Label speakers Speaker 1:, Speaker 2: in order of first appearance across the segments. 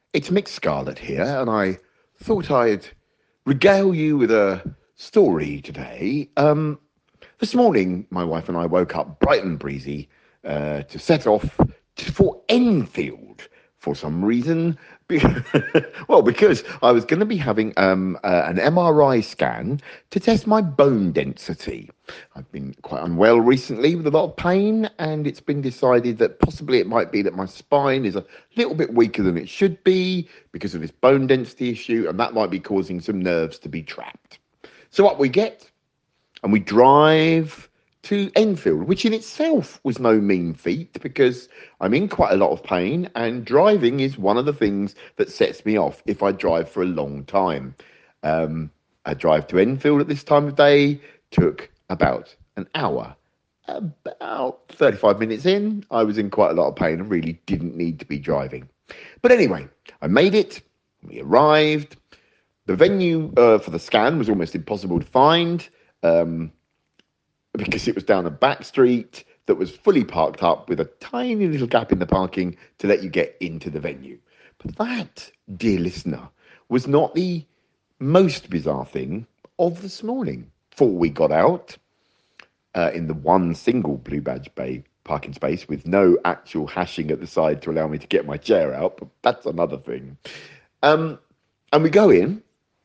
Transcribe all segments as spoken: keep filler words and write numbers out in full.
Speaker 1: It's Mick Scarlett here, and I thought I'd regale you with a story today. Um, this morning, my wife and I woke up bright and breezy uh, to set off to, for Enfield for some reason. Be- well, because I was going to be having um, uh, an M R I scan to test my bone density. I've been quite unwell recently with a lot of pain, and it's been decided that possibly it might be that my spine is a little bit weaker than it should be because of this bone density issue, and that might be causing some nerves to be trapped. So up we get, and we drive to Enfield, which in itself was no mean feat because I'm in quite a lot of pain, and driving is one of the things that sets me off if I drive for a long time. Um, a drive to Enfield at this time of day took about an hour. About thirty-five minutes in, I was in quite a lot of pain and really didn't need to be driving. But anyway, I made it. We arrived. The venue uh, for the scan was almost impossible to find. Um, because it was down a back street that was fully parked up with a tiny little gap in the parking to let you get into the venue. But that, dear listener, was not the most bizarre thing of this morning. Before we got out uh, in the one single Blue Badge Bay parking space with no actual hashing at the side to allow me to get my chair out, but that's another thing. Um, and we go in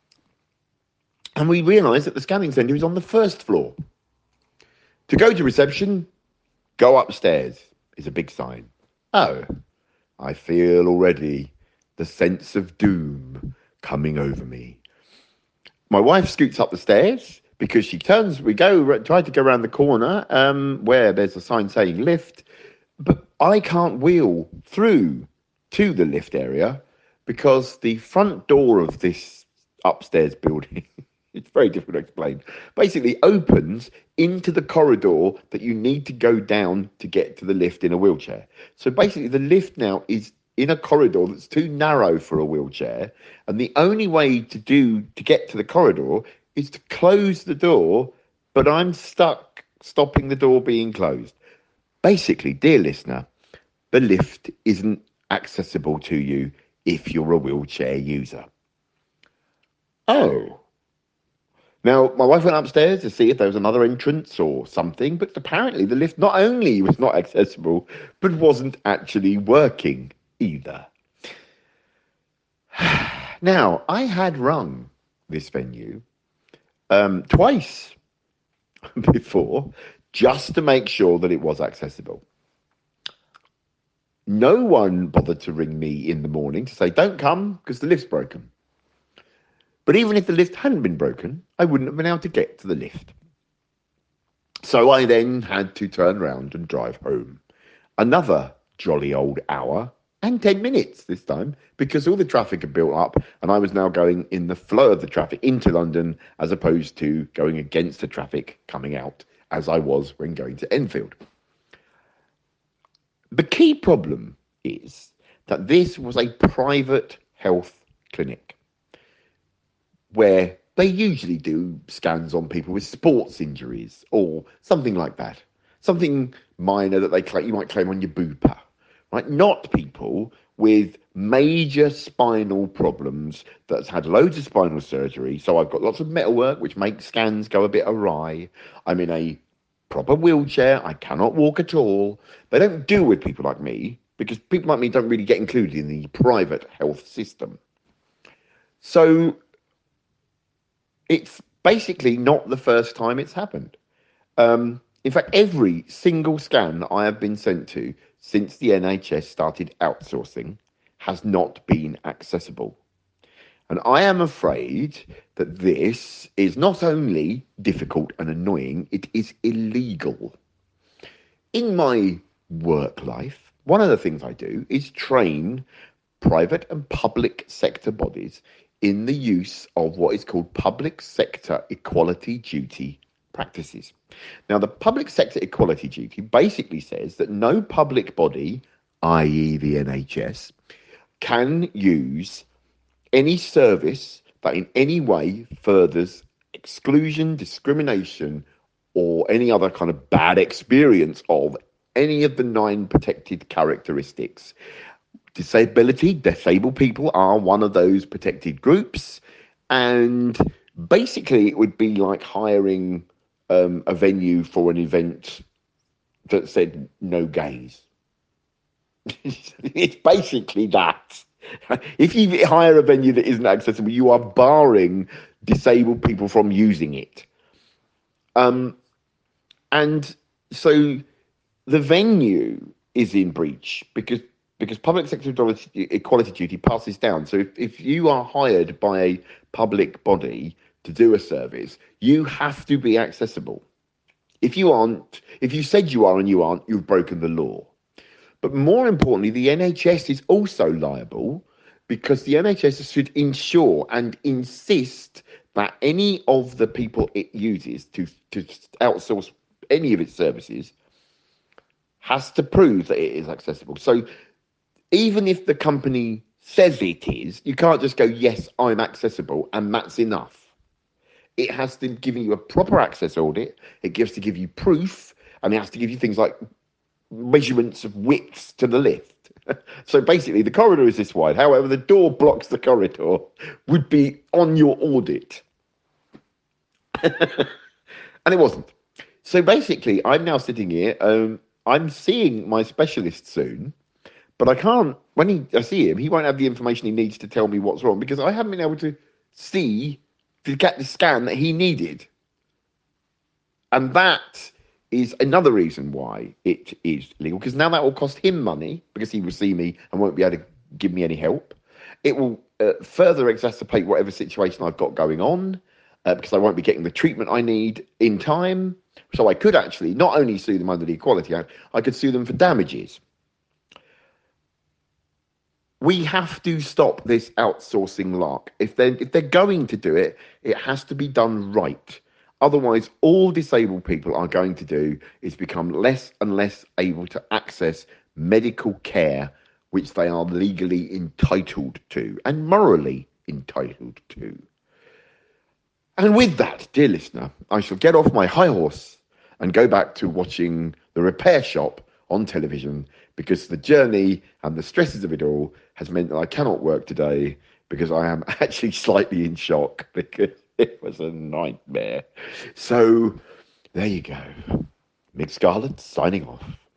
Speaker 1: and we realise that the scanning centre is on the first floor. To go to reception, go upstairs is a big sign. Oh, I feel already the sense of doom coming over me. My wife scoots up the stairs because she turns, we go, try to go around the corner um, where there's a sign saying lift, but I can't wheel through to the lift area because the front door of this upstairs building it's very difficult to explain. Basically, opens into the corridor that you need to go down to get to the lift in a wheelchair. So basically, the lift now is in a corridor that's too narrow for a wheelchair, and the only way to do to get to the corridor is to close the door. But I'm stuck stopping the door being closed. Basically, dear listener, the lift isn't accessible to you if you're a wheelchair user. Oh. Now, my wife went upstairs to see if there was another entrance or something, but apparently the lift not only was not accessible, but wasn't actually working either. Now, I had rung this venue um, twice before just to make sure that it was accessible. No one bothered to ring me in the morning to say, don't come because the lift's broken. But even if the lift hadn't been broken, I wouldn't have been able to get to the lift. So I then had to turn around and drive home. Another jolly old hour and ten minutes this time because all the traffic had built up and I was now going in the flow of the traffic into London as opposed to going against the traffic coming out as I was when going to Enfield. The key problem is that this was a private health clinic where they usually do scans on people with sports injuries or something like that. Something minor that they claim, you might claim on your booper, right? Not people with major spinal problems that's had loads of spinal surgery. So I've got lots of metalwork, which makes scans go a bit awry. I'm in a proper wheelchair. I cannot walk at all. They don't deal with people like me because people like me don't really get included in the private health system. So it's basically not the first time it's happened. Um, in fact, every single scan I have been sent to since the N H S started outsourcing has not been accessible. And I am afraid that this is not only difficult and annoying, it is illegal. In my work life, one of the things I do is train private and public sector bodies in the use of what is called public sector equality duty practices. Now, the public sector equality duty basically says that no public body, that is the N H S, can use any service that in any way furthers exclusion, discrimination, or any other kind of bad experience of any of the nine protected characteristics disability, disabled people are one of those protected groups. And basically, it would be like hiring um, a venue for an event that said no gays. It's basically that. If you hire a venue that isn't accessible, you are barring disabled people from using it. Um, and so the venue is in breach because because public sector equality duty passes down. So if, if you are hired by a public body to do a service, you have to be accessible. If you aren't, if you said you are and you aren't, you've broken the law. But more importantly, the N H S is also liable because the N H S should ensure and insist that any of the people it uses to, to outsource any of its services has to prove that it is accessible. So even if the company says it is, you can't just go, yes, I'm accessible, and that's enough. It has to give you a proper access audit. It gives to give you proof, and it has to give you things like measurements of widths to the lift. So basically, the corridor is this wide. However, the door blocks the corridor would be on your audit. And it wasn't. So basically, I'm now sitting here. Um, I'm seeing my specialist soon, but I can't. When he, I see him, he won't have the information he needs to tell me what's wrong because I haven't been able to see to get the scan that he needed. And that is another reason why it is legal, because now that will cost him money because he will see me and won't be able to give me any help. It will uh, further exacerbate whatever situation I've got going on uh, because I won't be getting the treatment I need in time. So I could actually not only sue them under the Equality Act, I could sue them for damages. We have to stop this outsourcing lark. If they're, if they're going to do it, it has to be done right. Otherwise, all disabled people are going to do is become less and less able to access medical care, which they are legally entitled to and morally entitled to. And with that, dear listener, I shall get off my high horse and go back to watching The Repair Shop on television because the journey and the stresses of it all has meant that I cannot work today because I am actually slightly in shock because it was a nightmare. So there you go. Mick Scarlett signing off.